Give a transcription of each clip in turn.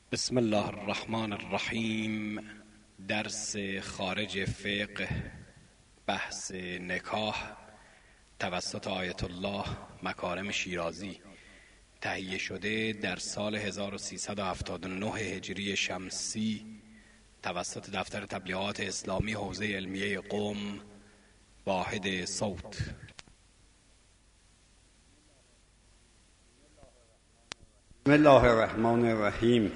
بسم الله الرحمن الرحیم. درس خارج فقه، بحث نکاح توسط آیت الله مکارم شیرازی، تهیه شده در سال 1379 هجری شمسی توسط دفتر تبلیغات اسلامی حوزه علمیه قم، واحد صوت. بسم الله الرحمن الرحیم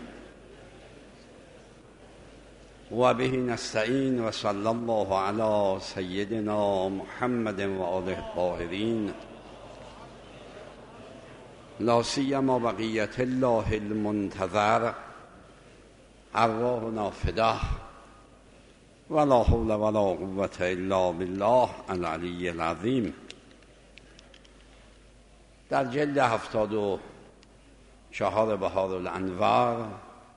و به نستعین و صلی الله علی سیدنا محمد و آله الطاهرین لا سیما بقیت الله المنتظر ارواحنا فداه ولا حول ولا قوة الا بالله العلی العظیم. در جلد 74 بهارالانوار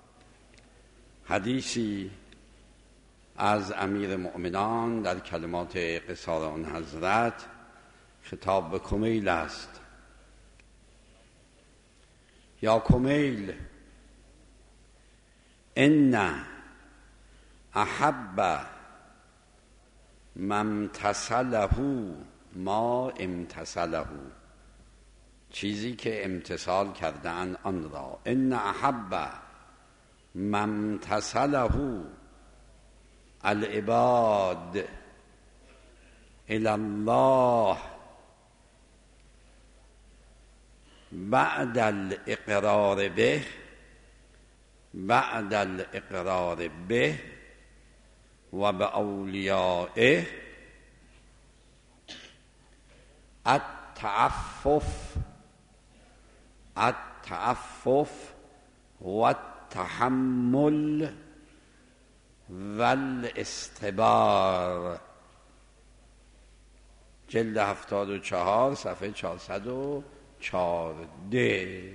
حدیثی از امیر مؤمنان در کلمات قصار آن حضرت خطاب به کمیل است. یا کمیل، ان احب من امتثله ما امتثله، چیزی که امتثال کردن آن را. ان احب من امتثله العباد الی الله بعد الاقرار به و به اولیائه التعفف و التحمل و الاستبار. جلد 74 صفحه 414.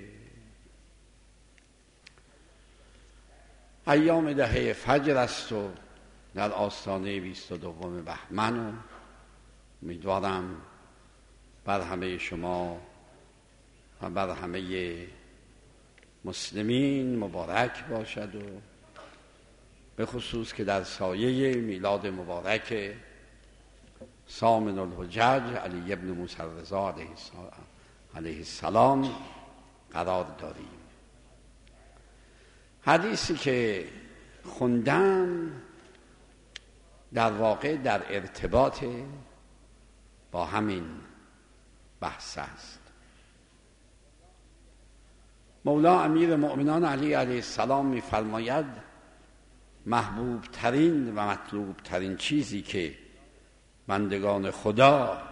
ایام دهه فجر است و در آستانه 22 بهمن و امیدوارم بر همه شما و بر همه مسلمین مبارک باشد، و به خصوص که در سایه میلاد مبارک ثامن الحجج علی ابن موسی الرضا علیه السلام قرار داریم. حدیثی که خوندم در واقع در ارتباط با همین بحث است. مولا امیر مؤمنان علی علیه السلام می‌فرماید محبوب ترین و مطلوب ترین چیزی که بندگان خدا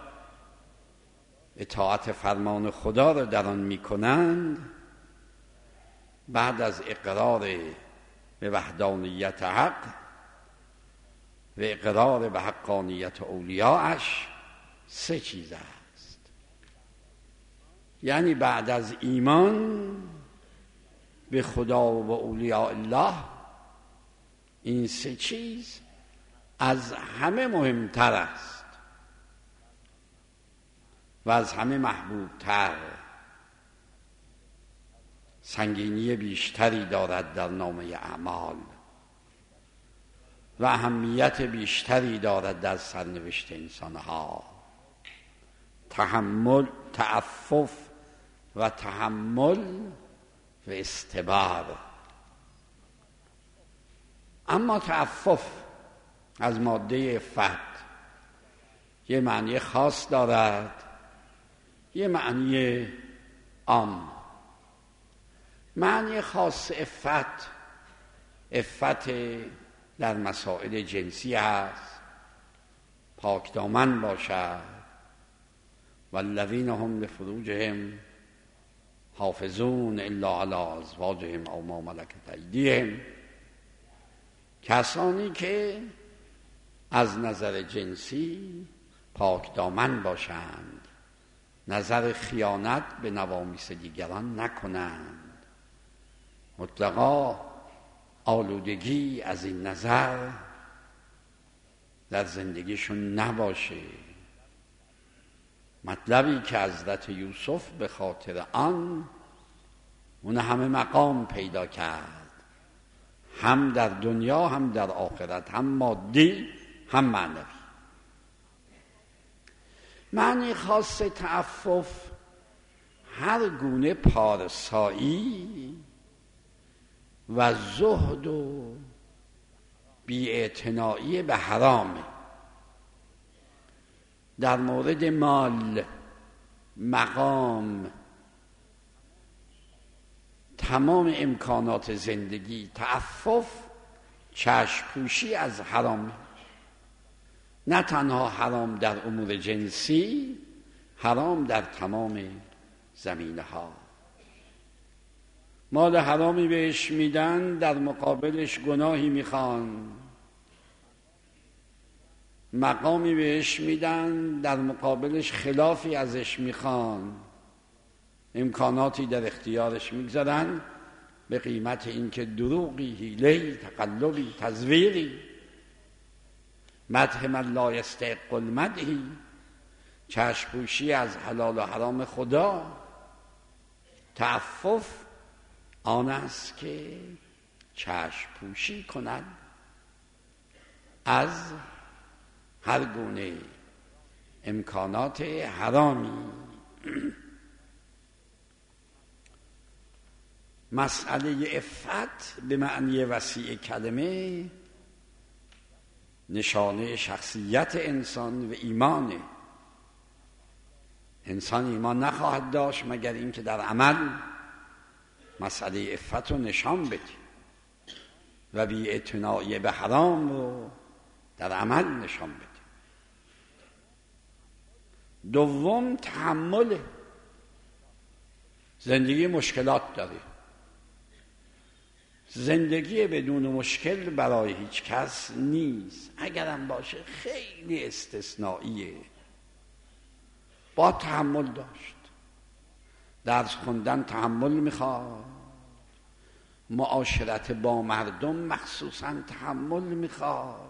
اطاعت فرمان خدا را در آن می‌کنند، بعد از اقرار به وحدانیت حق و اقرار به حقانیت اولیاءش، سه چیز است. یعنی بعد از ایمان به خدا و اولیاء الله، این سه چیز از همه مهمتر است و از همه محبوبتر، سنگینی بیشتری دارد در نامه اعمال و اهمیت بیشتری دارد در سرنوشت انسانها. تعفف و تحمل و استبار. اما تعفف از ماده عفت یه معنی خاص دارد، یه معنی عام. معنی خاص عفت در مسائل جنسی است، پاک دامن باشد. والذین هم لفروجهم حافظون الا علی ازواجهم او ما ملکت ایدیهم. کسانی که از نظر جنسی پاک دامن باشند، نظر خیانت به نوامیس دیگران نکنند، مطلقا آلودگی از این نظر در زندگیشون نباشه. مطلبی که حضرت یوسف به خاطر آن اون همه مقام پیدا کرد هم در دنیا هم در آخرت، هم مادی هم معنوی. معنی خاص تعفف هر گونه پارسایی و زهد و بی‌اعتنایی به حرامه. در مورد مال، مقام، تمام امکانات زندگی تعفف، چشم‌پوشی از حرام. نه تنها حرام در امور جنسی، حرام در تمام زمینه ها. مال حرامی بهش میدن، در مقابلش گناهی میخوان. مقامی بهش میدن، در مقابلش خلافی ازش میخوان. امکاناتی در اختیارش میگذارن به قیمت اینکه دروغی، حیله‌ای، تقلبی، تزویری، مدح من لا یستحق المدح، چشم‌پوشی از حلال و حرام خدا. تعفف آن است که چشم‌پوشی کند از هر گونه امکانات حرامی. مسئله عفت به معنی وسیع کلمه نشانه شخصیت انسان و ایمانه. انسان ایمان نخواهد داشت مگر اینکه در عمل مسئله عفت رو نشان بده و بی‌اعتنایی به حرام رو در عمل نشان بده. دوم تحمل. زندگی مشکلات داره. زندگی بدون مشکل برای هیچ کس نیست. اگرم باشه خیلی استثنائیه. با تحمل داشت. درس خوندن تحمل میخواد. معاشرت با مردم مخصوصا تحمل میخواد.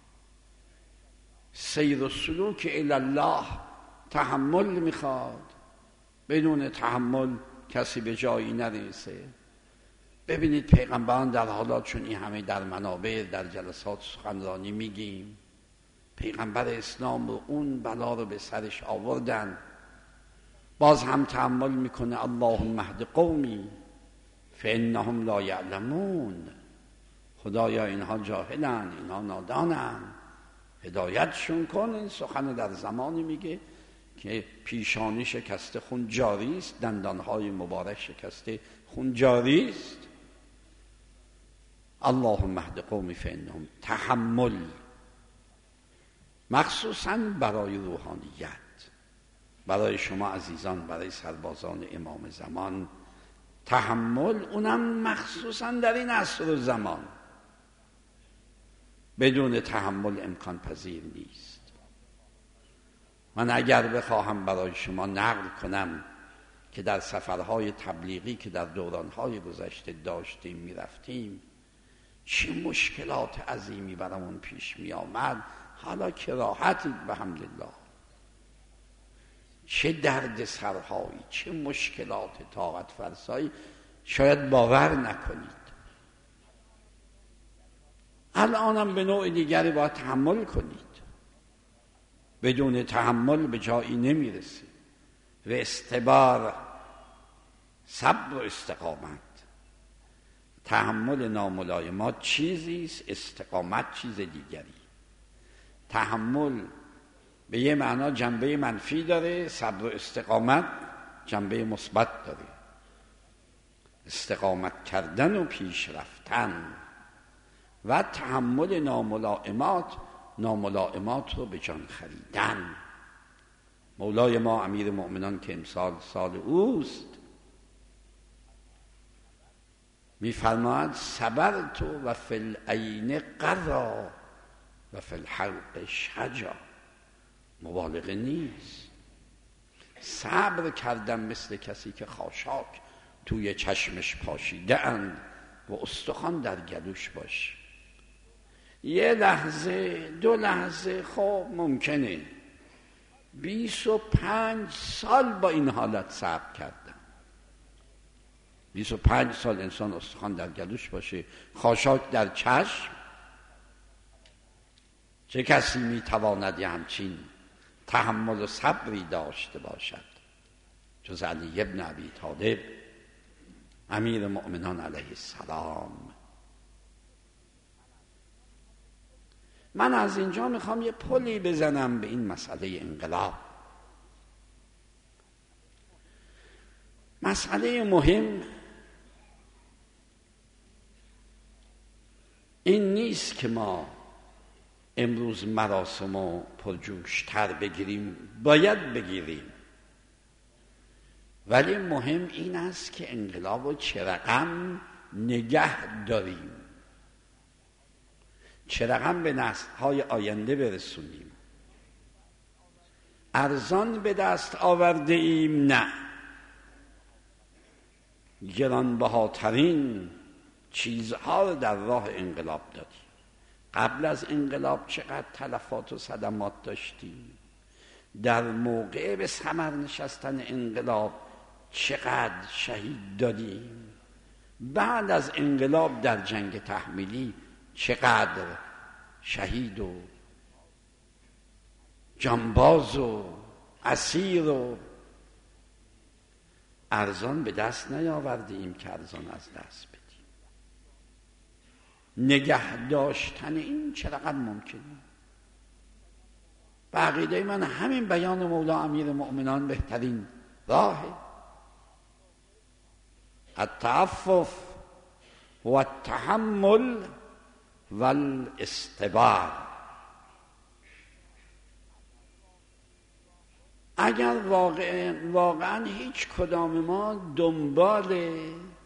سیر و سلوک الی الله تحمل میخواد. بدون تحمل کسی به جایی نرسه. ببینید پیغمبران در حالات چون این همه در منابر، در جلسات سخنرانی میگیم، پیغمبر اسلام رو اون بلا رو به سرش آوردن، باز هم تحمل میکنه. اللهم اهد قومی فانهم لا یعلمون. خدایا اینها جاهلن، اینها نادانن، هدایتشون کن. این سخن در زمانی میگه که پیشانی شکسته خون جاری است، دندانهای مبارک شکسته خون جاری است. اللهم اهد قومی فانهم. تحمل مخصوصا برای روحانیت، برای شما عزیزان، برای سربازان امام زمان. تحمل اونم مخصوصا در این عصر و زمان. بدون تحمل امکان پذیر نیست. من اگر بخواهم برای شما نقل کنم که در سفرهای تبلیغی که در دورانهای گذشته داشتیم میرفتیم چه مشکلات عظیمی برامون پیش می آمد، حالا که راحتید بحمدالله، چه درد سرهایی، چه مشکلات طاقت فرسایی شاید باور نکنید. الانم به نوع دیگری باید تحمل کنید. بدون تحمل به جایی نمیرسید. و استبار، صبر و استقامت. تحمل ناملایمات چیزی است، استقامت چیز دیگری. تحمل به یه معنا جنبه منفی داره، صبر و استقامت جنبه مثبت داره. استقامت کردن و پیش رفتن و تحمل ناملائمات رو به جان خریدن. مولای ما امیر مؤمنان که امسال سال اوست میفرماید صبرت و فی العین قرا و فی الحلق شجا. مبالغه نیست. صبر کردم مثل کسی که خاشاک توی چشمش پاشیده اند و استخوان در گلوش باشه. یه لحظه، دو لحظه خب ممکنه. 25 سال با این حالت صبر کردم. 25 سال انسان استخوان در گلوش باشه، خاشاک در چشم. چه کسی میتواند همچین تحمل و صبری داشته باشد جز علی ابن ابی طالب امیر مؤمنان علیه السلام. من از اینجا میخوام یه پلی بزنم به این مسئله انقلاب. مسئله مهم این نیست که ما امروز مراسم رو پرجوشتر بگیریم، باید بگیریم، ولی مهم این است که انقلاب رو چه رقم نگه داریم، چه رقم به نسل‌های آینده برسونیم. ارزان به دست آورده ایم؟ نه، گرانبهاترین چیزها رو در راه انقلاب دادیم. قبل از انقلاب چقدر تلفات و صدمات داشتیم، در موقع به ثمر نشستن انقلاب چقدر شهید دادیم، بعد از انقلاب در جنگ تحمیلی چقدر شهید و جانباز و اسیر و ارزان به دست نیاوردیم که ارزان از دست بدیم. نگه داشتن این چقدر ممکنه؟ به عقیده من همین بیان مولا امیر مؤمنان بهترین راهه. التعفف و التحمل و الاستبار. اگر واقعا هیچ کدام ما دنبال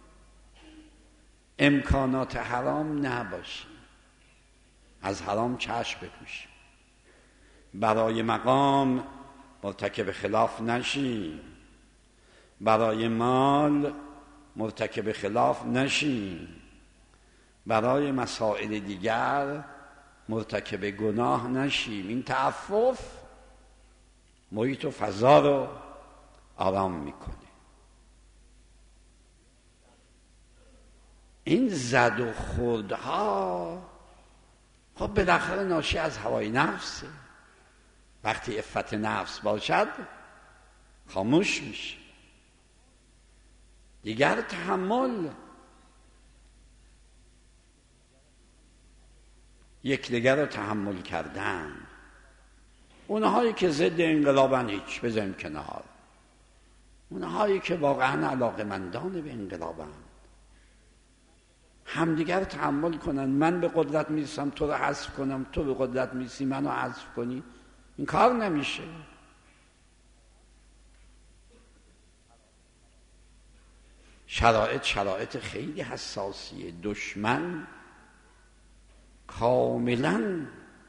امکانات حرام نباشیم، از حرام چشم بپوشیم، برای مقام مرتکب خلاف نشیم، برای مال مرتکب خلاف نشیم، برای مسائل دیگر مرتکب گناه نشیم. این تعفف محیط و فضا رو آرام میکنه. این زد و خوردها خب بالاخره ناشی از هوای نفسه. وقتی عفت نفس باشد خاموش میشه. دیگر تحمل، یکدیگر رو تحمل کردن. اونهایی که ضد انقلابن هیچ بذاریم کنار، اونهایی که واقعا علاقه‌مندان به انقلابن همدیگر تحمل کنن. من به قدرت میرسم تو رو حذف کنم، تو به قدرت میرسی منو حذف کنی، این کار نمیشه. شرایط خیلی حساسیه. دشمن کاملا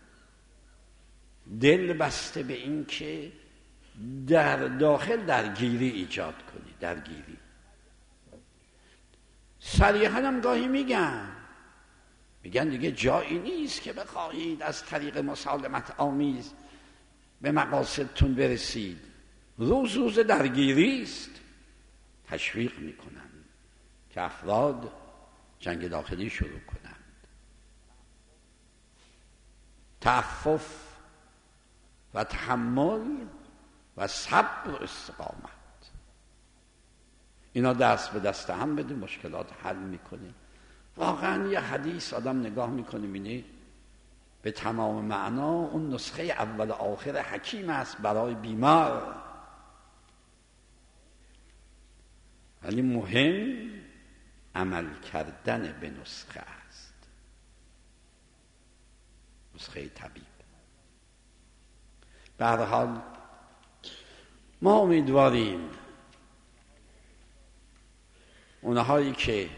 دل بسته به این که در داخل درگیری ایجاد کنی. درگیری صریحاً هم گاهی میگن دیگه جایی نیست که بخواهید از طریق مسالمت آمیز به مقاصدتون برسید. روز درگیری است. تشویق میکنند که افراد جنگ داخلی شروع کنند. تعفف و تحمل و صبر و استقامت، اینا دست به دست هم بده مشکلات حل میکنه. واقعا یه حدیث آدم نگاه میکنه میبینه به تمام معنا اون نسخه اول آخر حکیم است برای بیمار، ولی مهم عمل کردن به نسخه است. نسخه طبیب. به هر حال ما امیدواریم اونهایی که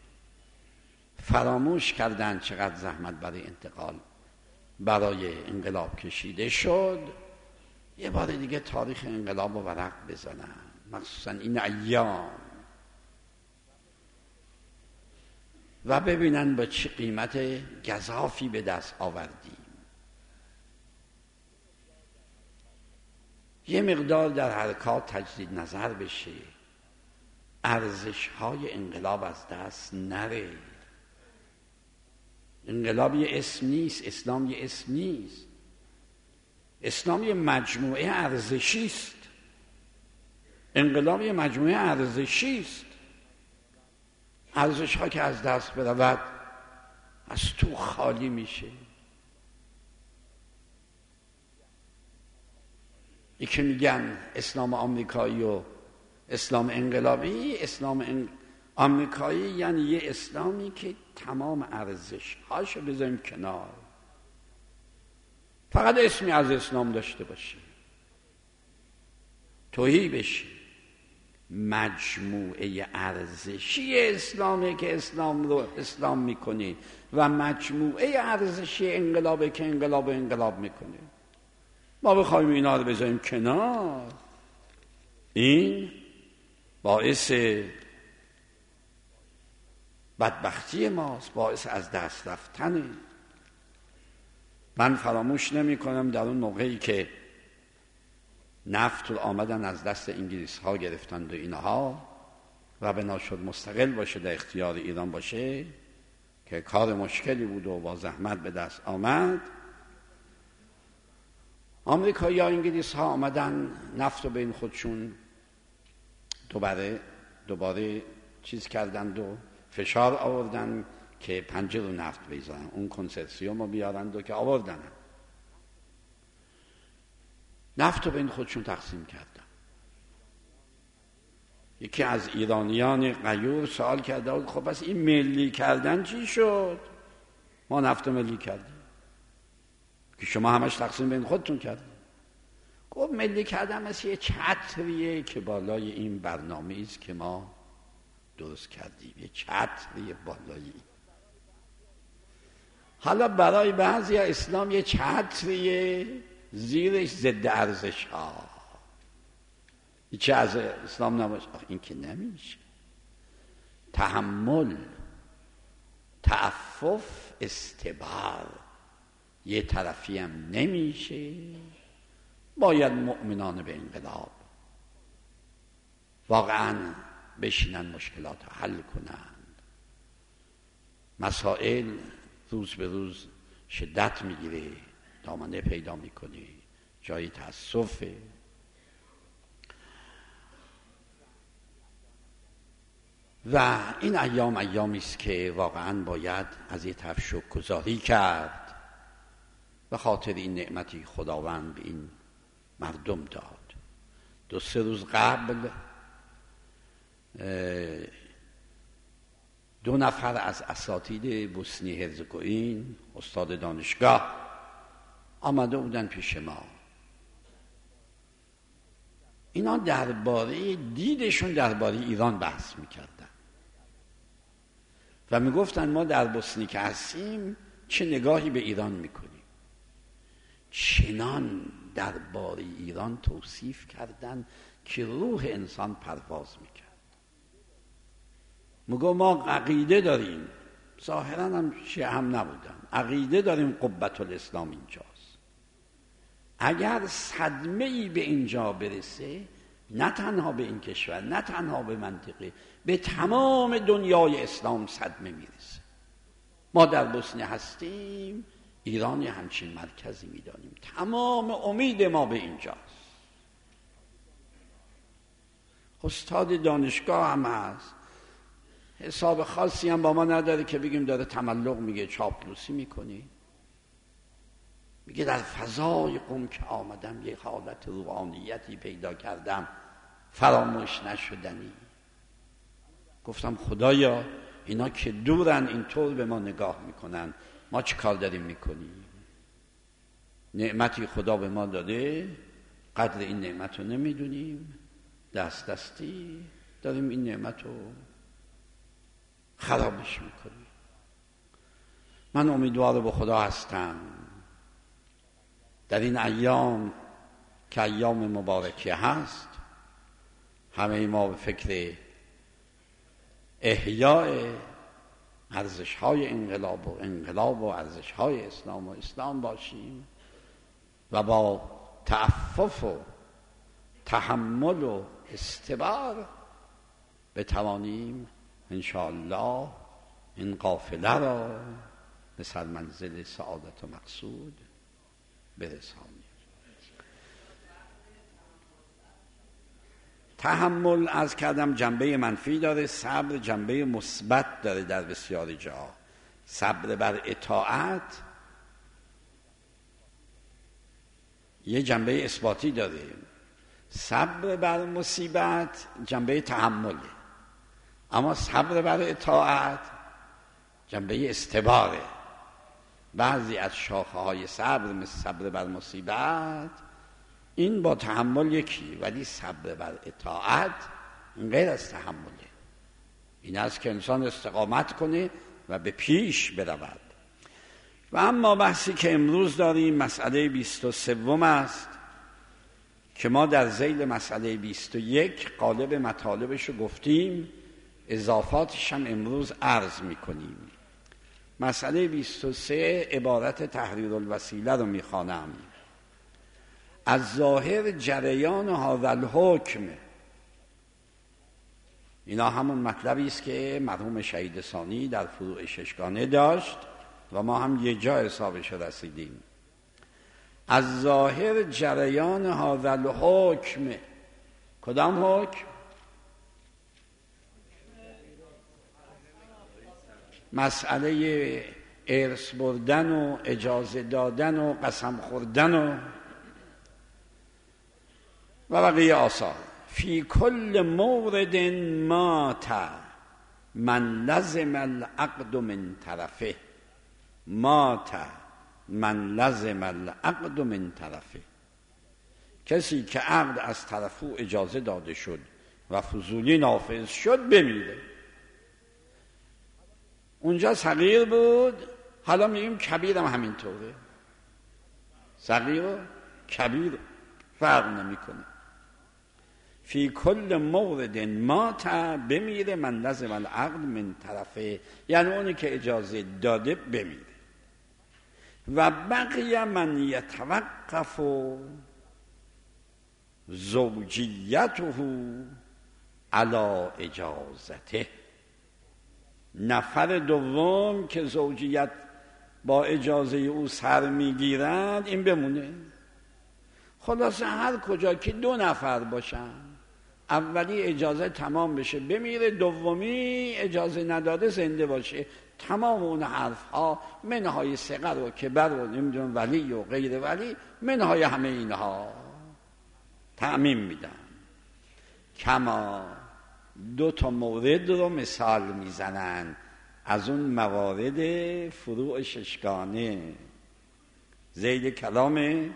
فراموش کردن چقدر زحمت برای انتقال برای انقلاب کشیده شد یه بار دیگه تاریخ انقلاب رو ورق بزنن، مخصوصا این ایام، و ببینن با چه قیمت گزافی به دست آوردیم. یه مقدار در حرکات تجدید نظر بشه، ارزش های انقلاب از دست نره. انقلاب یه اسم نیست، اسلام یه اسم نیست. اسلام یه مجموعه ارزشی است. انقلاب یه مجموعه ارزشی است. ارزش ها که از دست برود از تو خالی میشه. یکی میگن اسلام آمریکایی و اسلام انقلابی. اسلام آمریکایی یعنی یه اسلامی که تمام ارزش هاشو بذاریم کنار، فقط اسمی از اسلام داشته باشه، توهی بشه. مجموعه ارزشی اسلامه که اسلام رو اسلام میکنه و مجموعه ارزشی انقلابه که انقلاب میکنه. ما بخوایم اینا رو بذاریم کنار، این باعث بدبختی ماست، باعث از دست رفتنه. من فراموش نمی کنم در اون موقعی که نفت رو آمدن از دست انگلیس ها گرفتند و اینها و بنا شد مستقل باشه، در اختیار ایران باشه، که کار مشکلی بود و با زحمت به دست آمد. آمریکایی ها انگلیس ها آمدن نفت رو بین خودشون دوباره چیز کردند و فشار آوردن که پنجه رو نفت بزنن، اون کنسرسیوم رو بیارند و که آوردن نفت رو بین خودشون تقسیم کردن. یکی از ایرانیان غیور سوال کرده خب پس این ملی کردن چی شد؟ ما نفت ملی کردیم که شما همش تقسیم بین خودتون کردیم. گفت ملی کردن مثل یه چتریه که بالای این برنامه است که ما درست کردیم، یه چتریه بالایی. حالا برای بعضی اسلام یه چتریه، زیرش ضد ارزش ها. هیچی از اسلام نباشه. این که نمیشه. تحمل، تعفف، استبار یه طرفی هم نمیشه. باید مؤمنان به انقلاب واقعا بشینن مشکلات رو حل کنند. مسائل روز به روز شدت میگیره، دامنه پیدا میکنه، جای تأسفه. و این ایام ایامی است که واقعا باید از یه طرف شکرگزاری کرد به خاطر این نعمتی خداوند به این مردم داد. 2-3 روز قبل 2 نفر از اساتید بوسنی هرزگوین، استاد دانشگاه، آمده بودن پیش ما. اینا درباره دیدشون درباره ایران بحث میکردن و میگفتن ما در بوسنی که هستیم چه نگاهی به ایران میکنیم. چنان درباره ایران توصیف کردن که روح انسان پرواز میکرد. میگو ما عقیده داریم، ظاهرا هم شیعه هم نبودن، عقیده داریم قبة الاسلام اینجاست. اگر صدمه‌ای به اینجا برسه، نه تنها به این کشور، نه تنها به منطقه، به تمام دنیای اسلام صدمه میرسه. ما در بوسنی هستیم، ایران یه همچین مرکزی میدانیم، تمام امید ما به اینجاست. استاد دانشگاه هم هست، حساب خاصی هم با ما نداره که بگیم داره تملق میگه، چاپلوسی میکنی. میگه در فضای قم که آمدم یه حالت روحانیتی پیدا کردم فراموش نشدنی. گفتم خدایا اینا که دورن اینطور به ما نگاه میکنن، ما چه کار داریم میکنیم؟ نعمتی خدا به ما داده، قدر این نعمت رو نمیدونیم، دست دستی داریم این نعمت رو خرابش میکنیم. من امیدوار به خدا هستم در این ایام که ایام مبارکی هست، همه ما به فکر احیاء ارزش‌های انقلاب و ارزش‌های اسلام و اسلام باشیم و با تعفف و تحمل و استبار بتوانیم انشاءالله این قافله را به سرمنزل سعادت و مقصود برسانیم. تحمل از کردم جنبه منفی داره، صبر جنبه مثبت داره. در بسیاری جا صبر بر اطاعت یه جنبه اثباتی داره، صبر بر مصیبت جنبه تحمله، اما صبر بر اطاعت جنبه استباره. بعضی از شاخه های صبر مثل صبر بر مصیبت این با تحمل یکی، ولی صبر بر اطاعت این غیر از تحمله. این است که انسان استقامت کنه و به پیش برود. و اما بحثی که امروز داریم مسئله 23 است که ما در ذیل مسئله 21 قالب مطالبش رو گفتیم، اضافاتش هم امروز عرض میکنیم. مسئله 23 عبارت تحریر الوسیله رو میخوانم. از ظاهر جریان هذا الحکم، اینا همون مطلبی است که مرحوم شهید ثانی در فروع ششگانه داشت و ما هم یه جا حسابش رسیدیم. از ظاهر جریان هذا الحکم، کدام حکم؟ مسئله ارث بردن و اجازه دادن و قسم خوردن و بقیه آثار. فی کل مورد مات من لزم العقد من طرفه، مات من لزم العقد من طرفه، کسی که عقد از طرف او اجازه داده شد و فضولی نافذ شد بمیره. اونجا صغیر بود، حالا میگیم کبیر هم همینطوره. صغیر و کبیر فرق نمیکنه. فی کل مورد مات، بمیره، من لزم العقد من طرفه، یعنی اونی که اجازه داده بمیره. و بقیه من یتوقف زوجیته علی اجازته، نفر دوم که زوجیت با اجازه او سر میگیرد این بمونه. خلاصه هر کجا که 2 نفر باشن، اولی اجازه تمام بشه بمیره، دومی اجازه نداده زنده باشه، تمام اون حرف ها منهای صغر و کبر و نمیدونم ولی و غیر ولی، منهای همه اینها تعمیم میدن. کما 2 مورد رو مثال میزنن از اون موارد فروع ششگانه ذیل کلام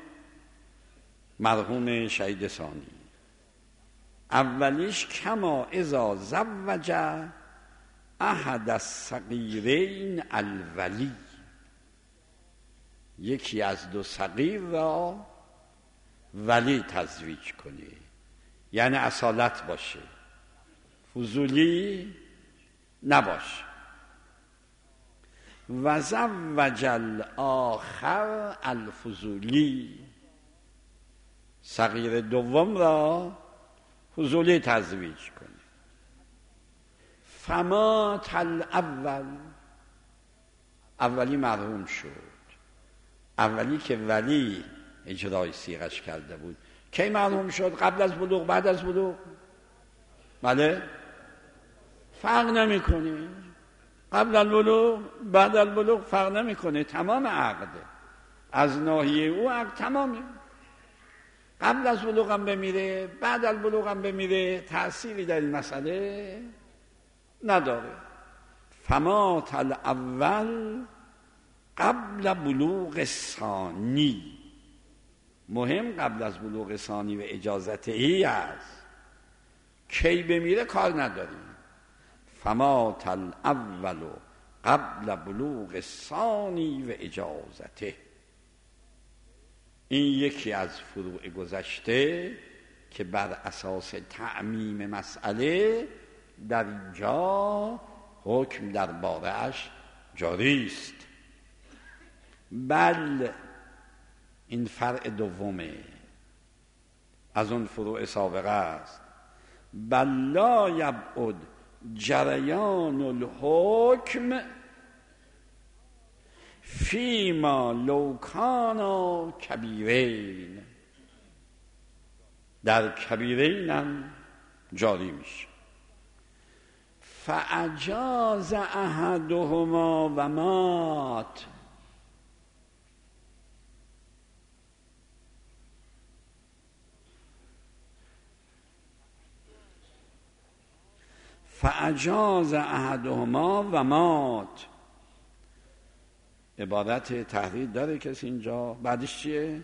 مرحوم شهید ثانی. اولیش کما اذا زوج احد الصغیرین الولی، یکی از 2 صغیر را ولی تزویج کنه، یعنی اصالت باشه، فضولی نباشه. و زوج الاخر الفضولی، صغیر دوم را فضولی تزویج کنه. فمات الاول، اولی مرحوم شد، اولی که ولی اجرای صیغش کرده بود. کی مرحوم شد؟ قبل از بلوغ، بعد از بلوغ؟ بله، فرق نمیکنه، قبل البلوغ بعد البلوغ فرق نمیکنه، تمام عقد از ناحیه او عقد تمامه. قبل از بلوغ هم بمیره، بعد البلوغ هم بمیره، تأثیری در این مسئله نداره. فمات الاول قبل بلوغ ثانی، مهم قبل از بلوغ ثانی و اجازتهی است. کی بمیره کار نداریم. فمات الاول قبل بلوغ ثانی و اجازته، این یکی از فروع گذشته که بر اساس تعمیم مسئله در اینجا حکم در باره‌اش جاری است. بل این فرع دومه از اون فروع سابقه است. بل لا یبعد جریان الحکم فیما لو کانا کبیرین، در کبیرین هم جاری میشه. فاجاز احدهما و مات، فاجاز احدهما و مات. عبارت تحریر داره کسی اینجا؟ بعدش چیه؟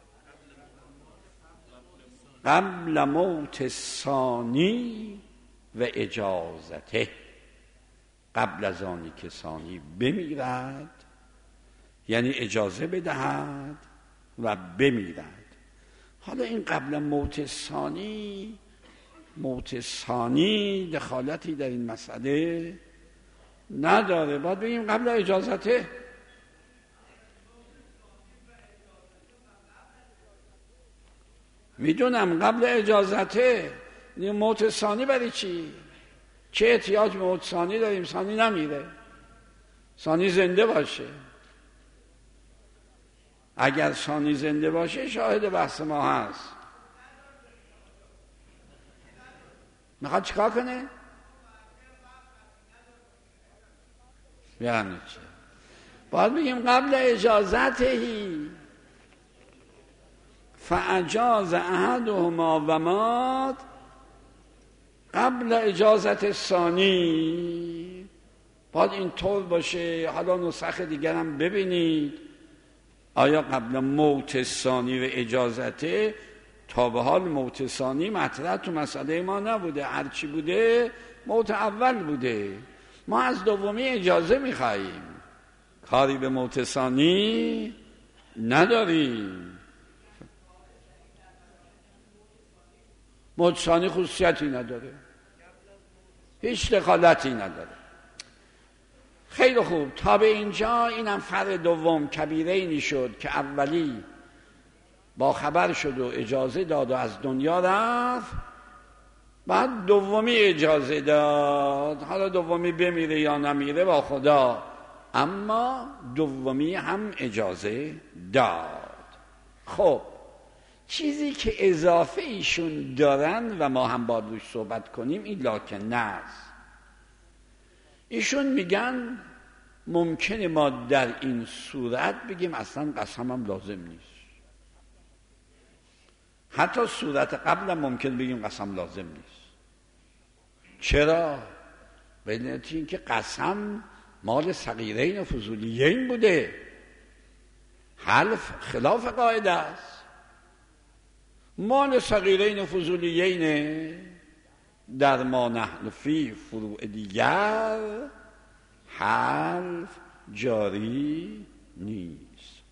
قبل موت ثانی و اجازته، قبل از آنی که ثانی بمیرد، یعنی اجازه بدهد و بمیرد. حالا این قبل موت ثانی، موت ثانی دخالتی در این مسئله نداره، باید بگیم قبل اجازته. میدونم قبل اجازته، موت ثانی برای چی؟ چه احتیاج به موت ثانی داریم؟ ثانی نمیره، ثانی زنده باشه. اگر ثانی زنده باشه شاهد بحث ما هست. میخواد چیکار کنه؟ یعنی چه؟ باید بگیم قبل اجازتهی، فاجاز احدهما و مات قبل اجازت ثانی. باید این طور باشه. حالا نسخ دیگر هم ببینید آیا قبل موت ثانی و اجازته. تا به حال موت ثانی مطرح تو مسئله ما نبوده، هرچی بوده موت اول بوده. ما از دومی اجازه میخواییم، کاری به موت ثانی نداریم. موت ثانی خصوصیتی نداره، هیچ دخالتی نداره. خیلی خوب، تا به اینجا اینم فرع دوم کبیرینی شد که اولی با خبر شد و اجازه داد و از دنیا رفت، بعد دومی اجازه داد. حالا دومی بمیره یا نمیره با خدا، اما دومی هم اجازه داد. خب چیزی که اضافه ایشون دارن و ما هم باید روش صحبت کنیم این لکن است. ایشون میگن ممکنه ما در این صورت بگیم اصلا قسم هم لازم نیست. حتی صورت قبل ممکن بگیم قسم لازم نیست. چرا؟ به علت اینکه قسم مال صغیرین و فضولیین بوده، حلف خلاف قاعده است. مال صغیرین و فضولیین در ما نحن فی فروع دیگر حلف جاری نیست.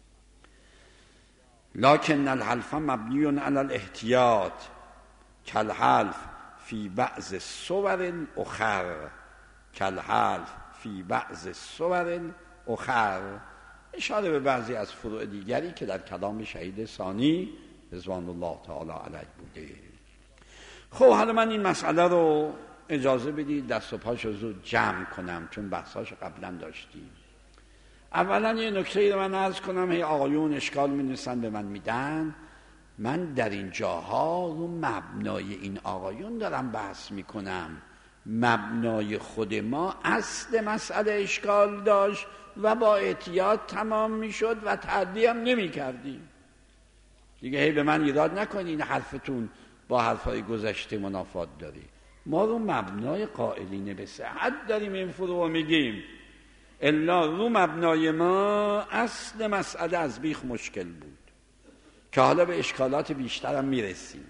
لکن الحلف مبنی علی الاحتیاط کالحلف فی بعض صور اخر، کالحلف فی بعض صور اخر، اشاره به بعضی از فروع دیگری که در کلام شهید ثانی رضوان الله تعالی علیه بوده. خب حالا من این مسئله رو اجازه بدید دست و پاشو زود جمع کنم، چون بحثاشو قبلا داشتیم. اولا یه نکته رو من عرض کنم، هی آقایون اشکال می‌نویسن به من میدن، من در این جاها رو مبنای این آقایون دارم بحث میکنم. مبنای خود ما اصل مسئله اشکال داشت و با احتیاط تمام میشد و تعدی هم نمی کردیم دیگه. هی به من ایراد نکنید این حرفتون با حرفای گذشته منافات داری. ما رو مبنای قائلین به صحت داریم این فروع میگیم، الا رو مبنای ما اصل مسئله از بیخ مشکل بود که حالا به اشکالات بیشتر هم میرسیم.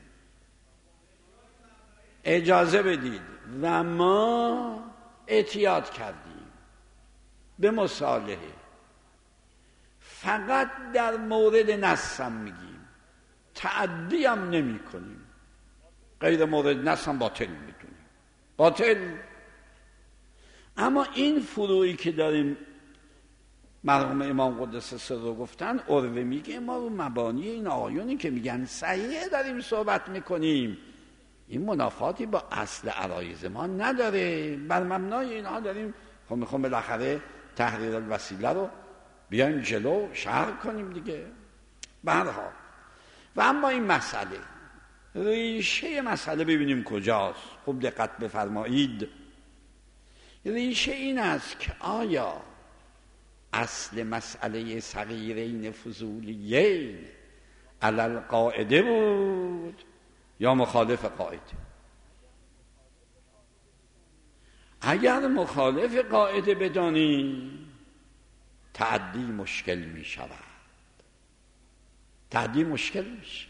اجازه بدید و ما احتیاط کردیم به مصالحه، فقط در مورد نص هم میگیم، تعدی هم نمی کنیم، غیر مورد نص هم باطل میدونیم، باطل. اما این فروعی که داریم مرحوم امام قدس سر رو گفتن، عروه میگه ما رو مبانی این آقایونی که میگن صحیحه داریم صحبت میکنیم، این منافاتی با اصل عرایض ما نداره. بر مبنای اینها داریم خب میخوام بالاخره تحریر الوسیله رو بیایم جلو شرح کنیم دیگه. به هر حال و اما این مسئله، ریشه مسئله ببینیم کجاست. خوب دقت بفرمایید. ریشه این است که آیا اصل مسئله صغیرین فضولیین علی القاعده بود یا مخالف قاعده؟ اگر مخالف قاعده بدانی تعدی مشکل می شود. تعدی مشکل میشه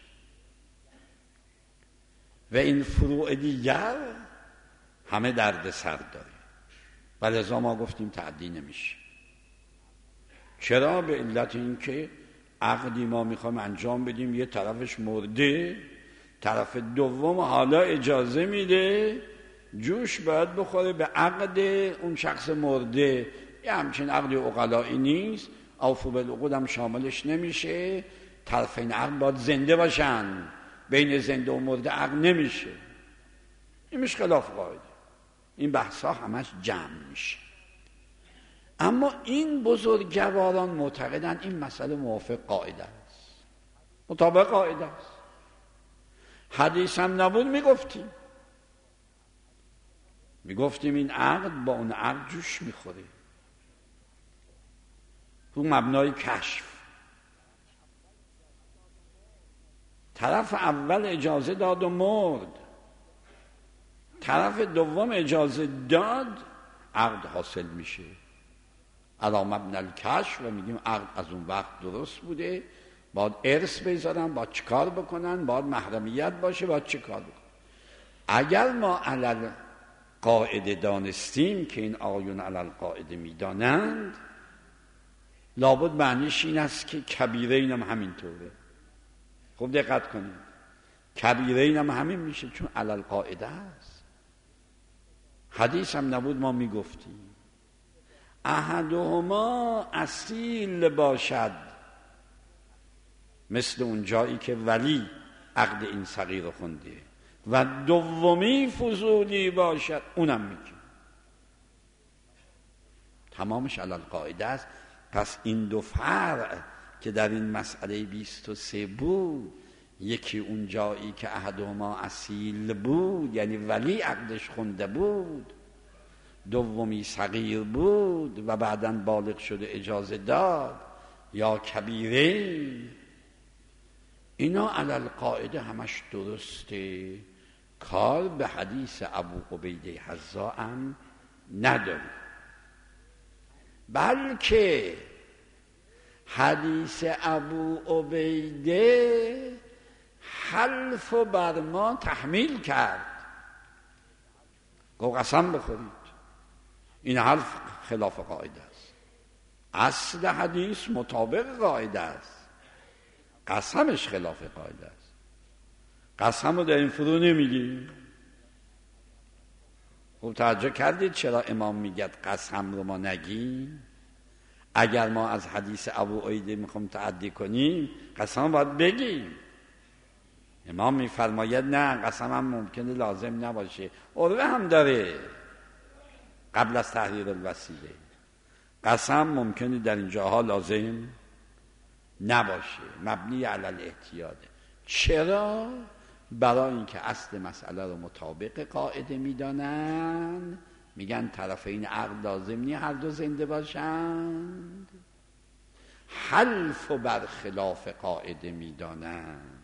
و این فروع دیگر همه درد سر داره و لذا ما گفتیم تعدی نمیشه. چرا؟ به علت این که عقدی ما میخوایم انجام بدیم، یه طرفش مرده، طرف دوم حالا اجازه میده جوش باید بخوره به عقد اون شخص مرده. یه همچین عقد عقلایی نیست، اوفوا بالعقود هم شاملش نمیشه. طرفین عقد باید زنده باشن، بین زنده و مرده عقد نمیشه. این میشه خلاف قاعده. این بحثا همش جمع میشه. اما این بزرگواران معتقدن این مسئله موافق قاعده است، مطابق قاعده است. حدیث هم نبود میگفتیم این عقد با اون عقد جوش میخوره رو مبنای کشف. طرف اول اجازه داد و مرد، طرف دوم اجازه داد، عقد حاصل میشه علی مبنی الکشف و میگیم عقد از اون وقت درست بوده. باید ارث بذارن، باید چیکار بکنن، باید محرمیت باشه، باید چیکار بکنن. اگر ما علی قاعده دانستیم که این آیون علی قاعده میدانند، لابد معنیش این است که کبیرین هم همینطوره. خوب دقت کنید، کبیرین هم همین میشه چون علی قاعده است. حدیث هم نبود ما میگفتیم احدهما اصیل باشد، مثل اون جایی که ولی عقد این صغیر خونده، و دومی فضولی باشد، اونم میگیم تمامش علی القاعده است. پس این دو فرع که در این مسئله 23 بود، یکی اون جایی که احدهما اصیل بود یعنی ولی عقدش خونده بود، دومی صغیر بود و بعداً بالغ شده اجازه داد، یا کبیره، اینا علی القاعده همش درسته. کار به حدیث ابو عبیده حذا هم نداره، بلکه حدیث ابو عبیده حلف و بر ما تحمیل کرد، گفت قسم بخورید. این حلف خلاف قاعده است. اصل حدیث مطابق قاعده است، قسمش خلاف قاعده است. قسم رو در این فرو نمیگیم. خب توجه کردید چرا امام میگه قسم رو ما نگیم؟ اگر ما از حدیث ابو عبیده میخوام تعدی کنیم قسم باید بگیم. امام میفرماید نه، قسم هم ممکنه لازم نباشه. عروه هم داره قبل از تحریر الوسیله، قسم ممکنه در این جاها لازم نباشه، مبنی علی الاحتیاطه. چرا؟ برای اینکه اصل مسئله رو مطابق قاعده میدانن، میگن طرفین عقد لازم نی هر دو زنده باشند. حلف و بر خلاف قاعده میدانند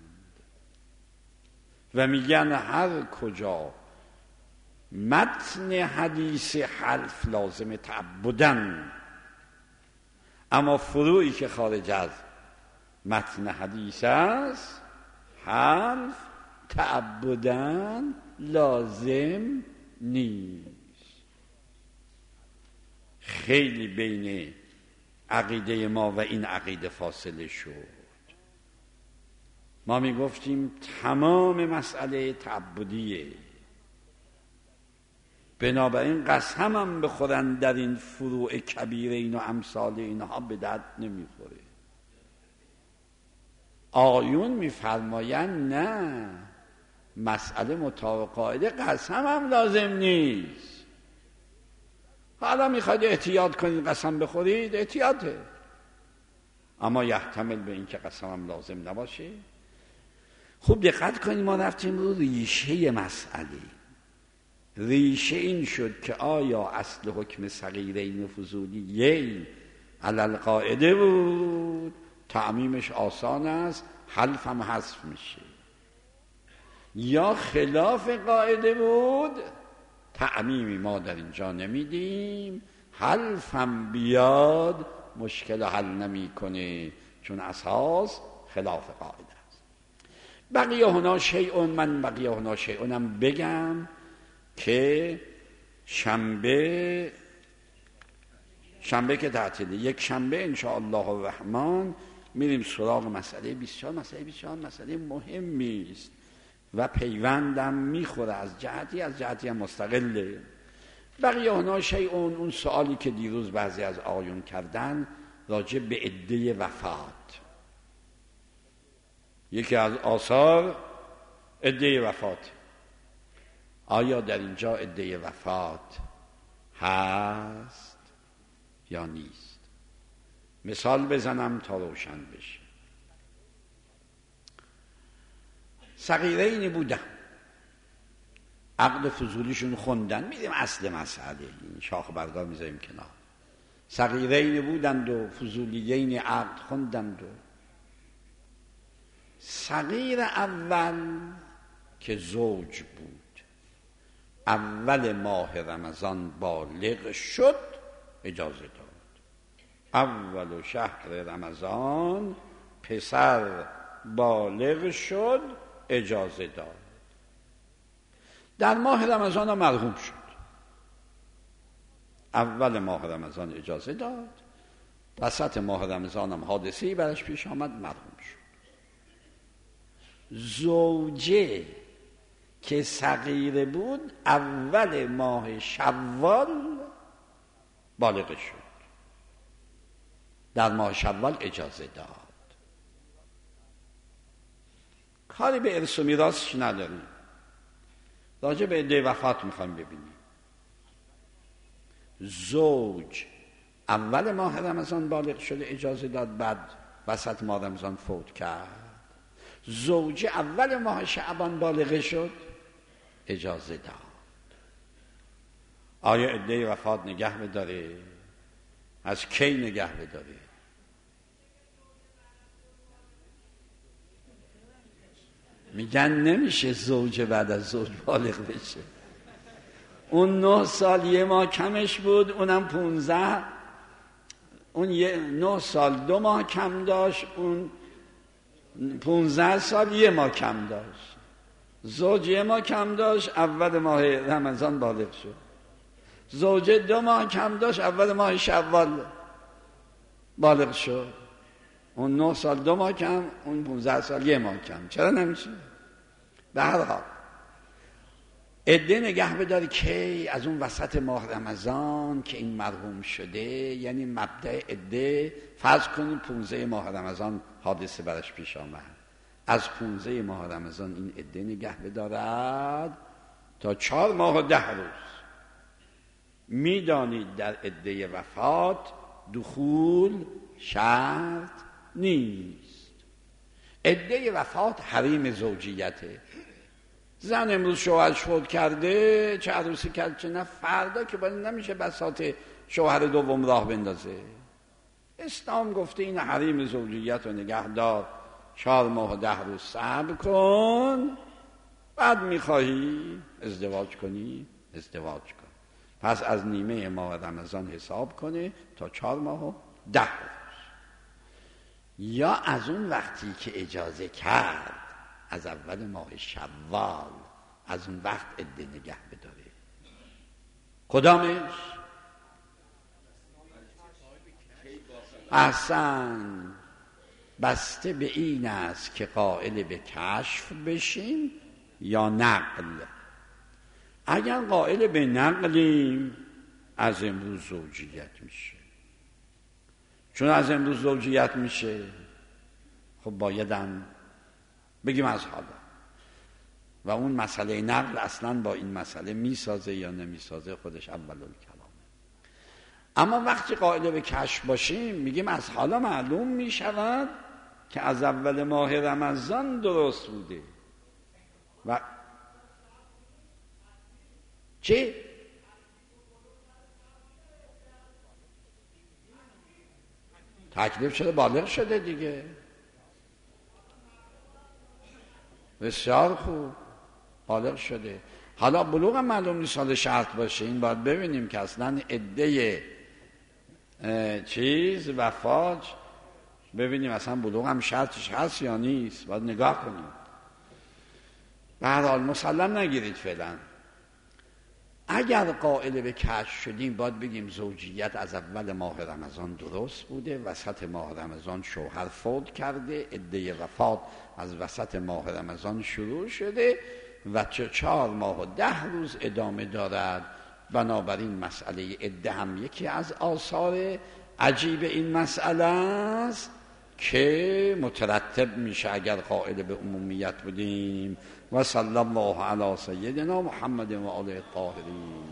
و میگن هر کجا متن حدیث حلف لازم تعبدن، اما فروعی که خارج از متن حدیث است حلف تعبدن لازم نیست. خیلی بین عقیده ما و این عقیده فاصله شد. ما می گفتیم تمام مسئله تعبدیه، بنابراین قسم هم بخورن در این فروع کبیره این و امثال اینها به درد نمیخوره. آیون میفرمایند نه، مسئله مطابق قاعده قسم هم لازم نیست. حالا میخواید احتیاط کنید قسم بخورید، احتیاطه، اما یحتمل به این که قسم هم لازم نباشه. خوب دقت کنید، ما رفتیم رو ریشه مسئله. ریشه این شد که آیا اصل حکم صغیرین فضولیین علی القاعده بود، تعمیمش آسان است، حلف هم حذف میشه، یا خلاف قاعده بود، تعمیمی ما در اینجا نمیدیم، حلف هم بیاد مشکل حل نمیکنه، چون اساس خلاف قاعده است. بقیه هنا شیء، من بقیه هنا شیء هم بگم که شنبه که تعطیله، یک شنبه انشاءالله الرحمن میریم سراغ مسئله 24. مسئله 24 مسئله مهمی است و پیوندم میخوره، از جهتی هم مستقله. بقیه هنا شیء، اون سوالی که دیروز بعضی از آقایون کردن راجع به عده وفات، یکی از آثار عده وفات، آیا در اینجا عده وفات هست یا نیست؟ مثال بزنم تا روشن بشه. صغیرینی بودن، عقد فضولیشون خوندن، میدیم اصل مسئله، این شاخ برگار میذاریم کنار. صغیرینی بودند و فضولیین عقد خوندند و صغیر اول که زوج بود اول ماه رمضان بالغ شد، اجازه داد. اول شهر رمضان پسر بالغ شد، اجازه داد. در ماه رمضان هم مرحوم شد. اول ماه رمضان اجازه داد، وسط ماه رمضان هم حادثه‌ای برش پیش آمد، مرحوم شد. زوجه که صغیره بود اول ماه شوال بالغ شد، در ماه شوال اجازه داد. کاری به ارث و میراثش نداریم، راجع به عده وفات میخوایم ببینیم. زوج اول ماه رمضان بالغ شده، اجازه داد، بعد وسط ماه رمضان فوت کرد. زوجه اول ماه شعبان بالغ شد، اجازه داد. آیا عده وفات نگه بداره؟ از کی نگه بداره؟ میگن نمیشه زوجه بعد از زوج بالغ بشه. اون 9 سال 1 ماه کمش بود، اونم 15، اون 9 سال 2 ماه کم داشت، اون 15 سال 1 ماه کم داشت. زوج 1 ماه کم داشت، اول ماه رمضان بالغ شد. زوجه 2 ماه کم داشت، اول ماه شوال بالغ شد. اون 9 سال 2 ماه کم، اون 15 سال 1 ماه کم. چرا نمیشه؟ به هر حال عده نگه بداری که از اون وسط ماه رمضان که این مرحوم شده، یعنی مبدأ عده، فرض کنید 15 ماه رمضان حادثه برش پیش آمد، از 15 ماه رمضان این عده نگه بدارد تا 4 ماه و 10 روز. میدانید در عده وفات دخول شرط نیست. عده وفات حریم زوجیته. زن امروز شوهرش فوت کرده، چه عروسی کرد چه نه، فردا که باید نمیشه بساط شوهر دوم راه بندازه. اسلام گفته این حریم زوجیت رو نگه دار، 4 ماه و 10 روز صبر کن، بعد میخواهی ازدواج کنی ازدواج کن. پس از نیمه ماه رمضان حساب کنه تا 4 ماه و 10 روز. یا از اون وقتی که اجازه کرد، از اول ماه شوال، از اون وقت عده نگه بداره. کدامش؟ احسن، بسته به این است که قائل به کشف بشیم یا نقل. اگر قائل به نقلیم از امروز زوجیت میشه. چون از امروز زوجیت میشه، خب بایدم بگیم از حالا و اون مسئله نقل اصلا با این مسئله میسازه یا نمیسازه، خودش اول الکلامه. اما وقتی قائل به کشف باشیم میگیم از حالا معلوم میشود که از اول ماه رمضان درست بوده. و چه؟ تکلیف شده، بالغ شده دیگه. بسیار خوب، بالغ شده. حالا بلوغ هم معلوم نیست سال شرط باشه. این باید ببینیم که اصلا عده وفات، ببینیم اصلا بلوغ هم شرطش هست یا نیست، باید نگاه کنیم. به هر حال مسلم نگیرید فعلا. اگر قائل به کشف شدیم باید بگیم زوجیت از اول ماه رمضان درست بوده، وسط ماه رمضان شوهر فوت کرده، عده وفات از وسط ماه رمضان شروع شده و 4 ماه و 10 روز ادامه دارد. بنابراین مسئله عده هم یکی از آثار عجیب این مسئله است که مترتب میشه اگر قائل به عمومیت بودیم. و صلی الله علی سیدنا محمد و آله الطاهرین.